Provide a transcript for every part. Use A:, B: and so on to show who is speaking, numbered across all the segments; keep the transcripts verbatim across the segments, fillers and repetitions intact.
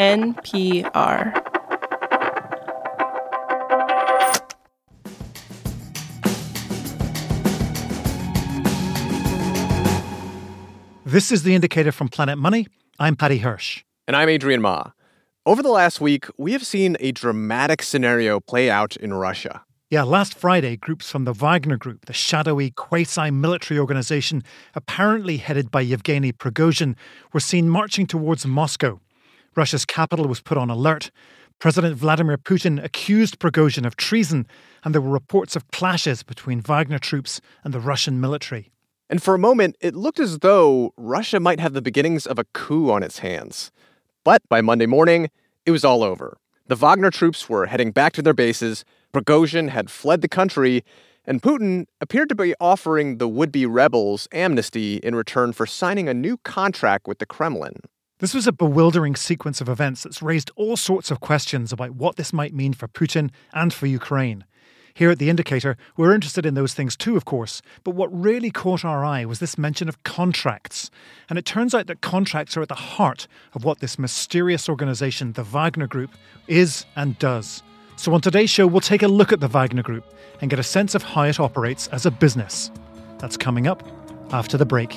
A: N P R.
B: This is The Indicator from Planet Money. I'm Paddy Hirsch.
C: And I'm Adrian Ma. Over the last week, we have seen a dramatic scenario play out in Russia.
B: Yeah, last Friday, groups from the Wagner Group, the shadowy quasi-military organization apparently headed by Yevgeny Prigozhin, were seen marching towards Moscow. Russia's capital was put on alert. President Vladimir Putin accused Prigozhin of treason, and there were reports of clashes between Wagner troops and the Russian military.
C: And for a moment, it looked as though Russia might have the beginnings of a coup on its hands. But by Monday morning, it was all over. The Wagner troops were heading back to their bases, Prigozhin had fled the country, and Putin appeared to be offering the would-be rebels amnesty in return for signing a new contract with the Kremlin.
B: This was a bewildering sequence of events that's raised all sorts of questions about what this might mean for Putin and for Ukraine. Here at The Indicator, we're interested in those things too, of course, but what really caught our eye was this mention of contracts. And it turns out that contracts are at the heart of what this mysterious organisation, the Wagner Group, is and does. So on today's show, we'll take a look at the Wagner Group and get a sense of how it operates as a business. That's coming up after the break.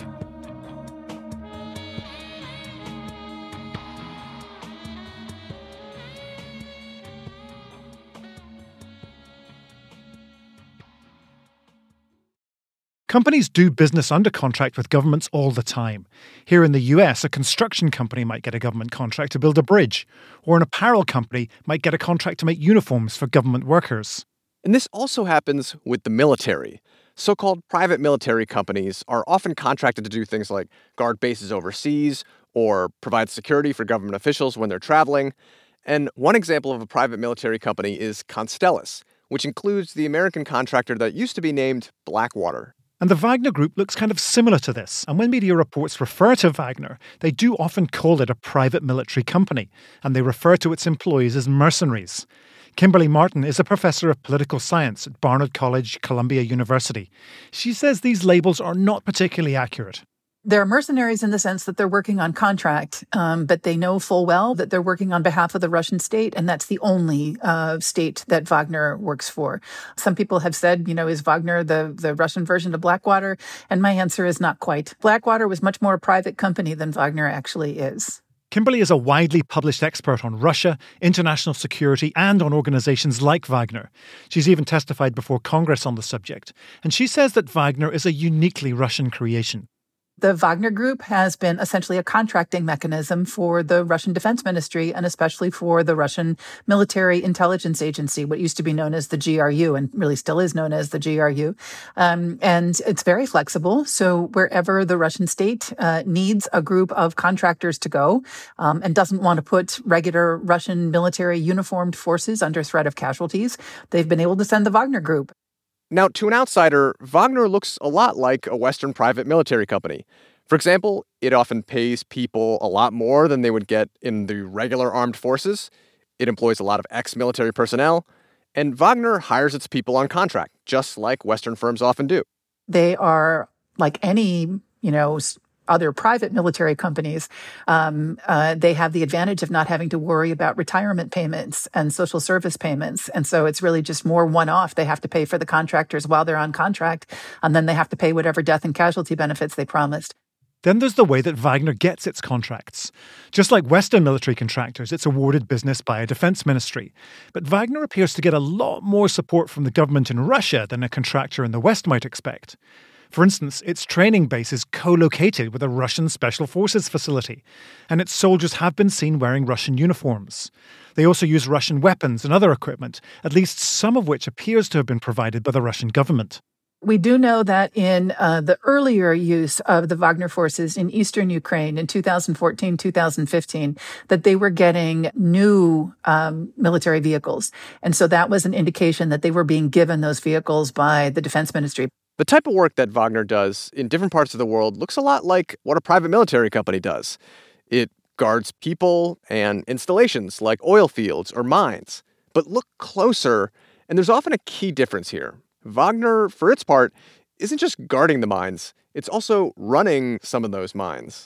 B: Companies do business under contract with governments all the time. Here in the U S, a construction company might get a government contract to build a bridge, or an apparel company might get a contract to make uniforms for government workers.
C: And this also happens with the military. So-called private military companies are often contracted to do things like guard bases overseas or provide security for government officials when they're traveling. And one example of a private military company is Constellus, which includes the American contractor that used to be named Blackwater.
B: And the Wagner Group looks kind of similar to this. And when media reports refer to Wagner, they do often call it a private military company, and they refer to its employees as mercenaries. Kimberly Martin is a professor of political science at Barnard College, Columbia University. She says these labels are not particularly accurate.
D: They're mercenaries in the sense that they're working on contract, um, but they know full well that they're working on behalf of the Russian state, and that's the only uh, state that Wagner works for. Some people have said, you know, is Wagner the, the Russian version of Blackwater? And my answer is not quite. Blackwater was much more a private company than Wagner actually is.
B: Kimberly is a widely published expert on Russia, international security, and on organizations like Wagner. She's even testified before Congress on the subject, and she says that Wagner is a uniquely Russian creation.
D: The Wagner Group has been essentially a contracting mechanism for the Russian Defense Ministry and especially for the Russian Military Intelligence Agency, what used to be known as the G R U and really still is known as the G R U. Um, and it's very flexible. So wherever the Russian state uh, needs a group of contractors to go um, and doesn't want to put regular Russian military uniformed forces under threat of casualties, they've been able to send the Wagner Group.
C: Now, to an outsider, Wagner looks a lot like a Western private military company. For example, it often pays people a lot more than they would get in the regular armed forces. It employs a lot of ex-military personnel. And Wagner hires its people on contract, just like Western firms often do.
D: They are like any, you know, other private military companies, um, uh, they have the advantage of not having to worry about retirement payments and social service payments. And so it's really just more one-off. They have to pay for the contractors while they're on contract, and then they have to pay whatever death and casualty benefits they promised.
B: Then there's the way that Wagner gets its contracts. Just like Western military contractors, it's awarded business by a defense ministry. But Wagner appears to get a lot more support from the government in Russia than a contractor in the West might expect. For instance, its training base is co-located with a Russian Special Forces facility, and its soldiers have been seen wearing Russian uniforms. They also use Russian weapons and other equipment, at least some of which appears to have been provided by the Russian government.
D: We do know that in uh, the earlier use of the Wagner forces in eastern Ukraine in two thousand fourteen, two thousand fifteen, that they were getting new um, military vehicles. And so that was an indication that they were being given those vehicles by the defense ministry.
C: The type of work that Wagner does in different parts of the world looks a lot like what a private military company does. It guards people and installations like oil fields or mines. But look closer, and there's often a key difference here. Wagner, for its part, isn't just guarding the mines. It's also running some of those mines.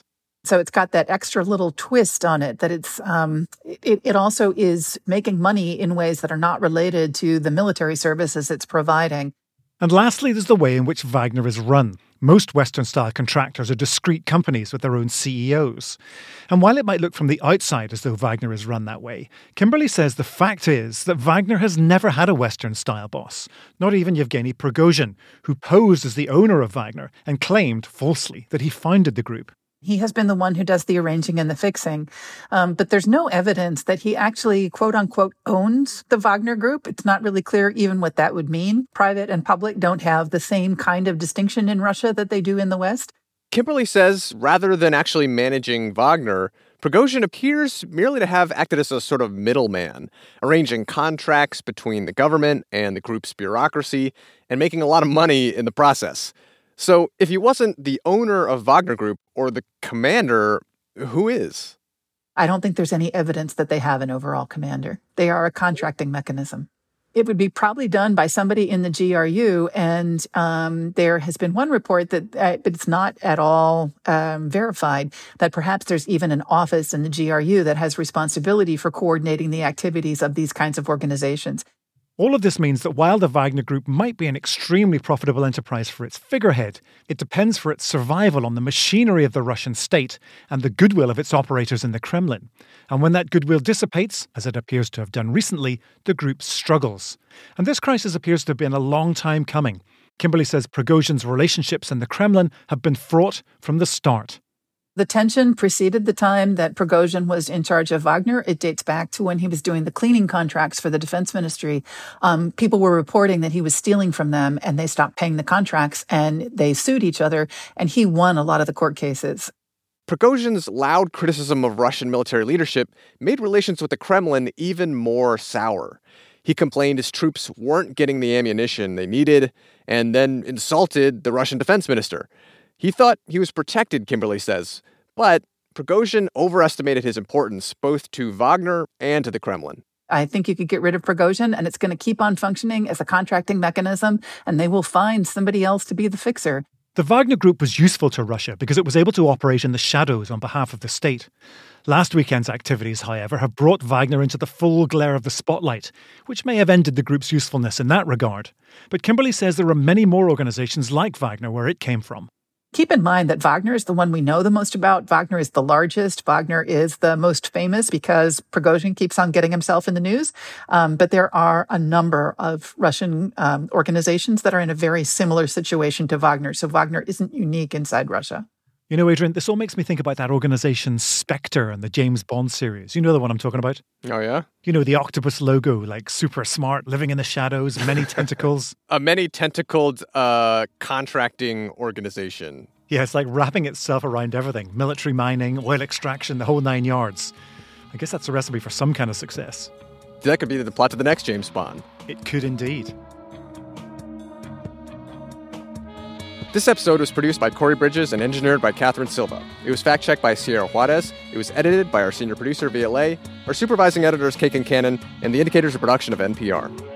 D: So it's got that extra little twist on it that it's um, it, it also is making money in ways that are not related to the military services it's providing.
B: And lastly, there's the way in which Wagner is run. Most Western-style contractors are discrete companies with their own C E Os. And while it might look from the outside as though Wagner is run that way, Kimberly says the fact is that Wagner has never had a Western-style boss, not even Yevgeny Prigozhin, who posed as the owner of Wagner and claimed, falsely, that he founded the group.
D: He has been the one who does the arranging and the fixing. Um, but there's no evidence that he actually, quote unquote, owns the Wagner Group. It's not really clear even what that would mean. Private and public don't have the same kind of distinction in Russia that they do in the West.
C: Kimberly says rather than actually managing Wagner, Prigozhin appears merely to have acted as a sort of middleman, arranging contracts between the government and the group's bureaucracy and making a lot of money in the process. So if he wasn't the owner of Wagner Group or the commander, who is?
D: I don't think there's any evidence that they have an overall commander. They are a contracting mechanism. It would be probably done by somebody in the G R U, and um, there has been one report that, uh, but it's not at all um, verified, that perhaps there's even an office in the G R U that has responsibility for coordinating the activities of these kinds of organizations.
B: All of this means that while the Wagner Group might be an extremely profitable enterprise for its figurehead, it depends for its survival on the machinery of the Russian state and the goodwill of its operators in the Kremlin. And when that goodwill dissipates, as it appears to have done recently, the group struggles. And this crisis appears to have been a long time coming. Kimberly says Prigozhin's relationships in the Kremlin have been fraught from the start.
D: The tension preceded the time that Prigozhin was in charge of Wagner. It dates back to when he was doing the cleaning contracts for the defense ministry. Um, people were reporting that he was stealing from them, and they stopped paying the contracts, and they sued each other, and he won a lot of the court cases.
C: Prigozhin's loud criticism of Russian military leadership made relations with the Kremlin even more sour. He complained his troops weren't getting the ammunition they needed, and then insulted the Russian defense minister. He thought he was protected, Kimberly says, but Prigozhin overestimated his importance both to Wagner and to the Kremlin.
D: I think you could get rid of Prigozhin, and it's going to keep on functioning as a contracting mechanism, and they will find somebody else to be the fixer.
B: The Wagner Group was useful to Russia because it was able to operate in the shadows on behalf of the state. Last weekend's activities, however, have brought Wagner into the full glare of the spotlight, which may have ended the group's usefulness in that regard. But Kimberly says there are many more organizations like Wagner where it came from.
D: Keep in mind that Wagner is the one we know the most about. Wagner is the largest. Wagner is the most famous because Prigozhin keeps on getting himself in the news. Um, but there are a number of Russian um, organizations that are in a very similar situation to Wagner. So Wagner isn't unique inside Russia.
B: You know, Adrian, this all makes me think about that organization Spectre and the James Bond series. You know the one I'm talking about?
C: Oh, yeah?
B: You know, the octopus logo, like super smart, living in the shadows, many tentacles.
C: A many-tentacled uh, contracting organization.
B: Yeah, it's like wrapping itself around everything. Military mining, oil extraction, the whole nine yards. I guess that's a recipe for some kind of success.
C: That could be the plot to the next James Bond.
B: It could indeed.
C: This episode was produced by Corey Bridges and engineered by Catherine Silva. It was fact-checked by Sierra Juarez. It was edited by our senior producer, Via Lay. Our supervising editor is Kate Cannon, and The Indicator is a production of N P R.